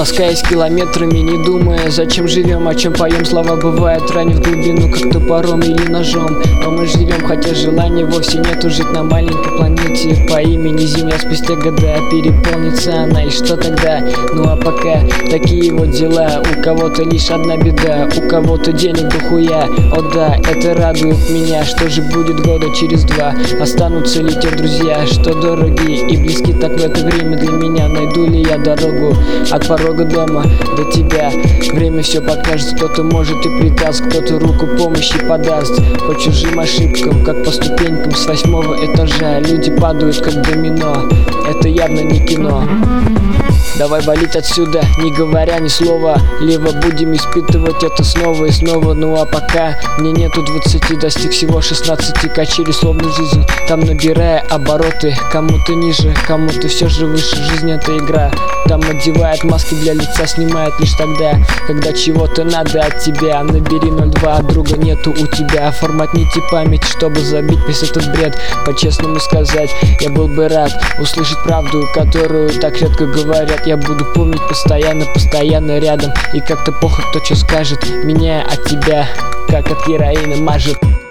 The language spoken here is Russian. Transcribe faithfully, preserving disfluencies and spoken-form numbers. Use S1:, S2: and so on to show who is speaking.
S1: Таскаясь километрами, не думая, зачем живем, о чем поем. Слова бывает ранив глубину, как топором или ножом. Но мы живем, хотя желания вовсе нету жить на маленькой планете по имени Земля. Спустя года переполнится она, и что тогда? Ну а пока такие вот дела. У кого-то лишь одна беда, у кого-то денег дохуя. О да, это радует меня. Что же будет года через два? Останутся ли те друзья, что дорогие и близки так в это время для меня? Найду ли я дорогу от порога дома до тебя? Время все покажет, кто-то может и предаст, кто-то руку помощи подаст. По чужим ошибкам, как по ступенькам с восьмого этажа. Люди падают как домино, это явно не кино. Давай валить отсюда, не говоря ни слова, либо будем испытывать это снова и снова. Ну а пока мне нету двадцати, достиг всего шестнадцати. Качели словно жизнь, там набирая обороты. Кому-то ниже, кому-то все же выше. Жизнь это игра, там одевает маски для лица, снимает лишь тогда, когда чего-то надо от тебя. Набери ноль два, друга нету у тебя. Форматните память, чтобы забить весь этот бред. По-честному сказать, я был бы рад услышать правду, которую так редко говорят. Я буду помнить постоянно, постоянно рядом. И как-то похуй, кто что скажет, меняя от тебя, как от героина мажет.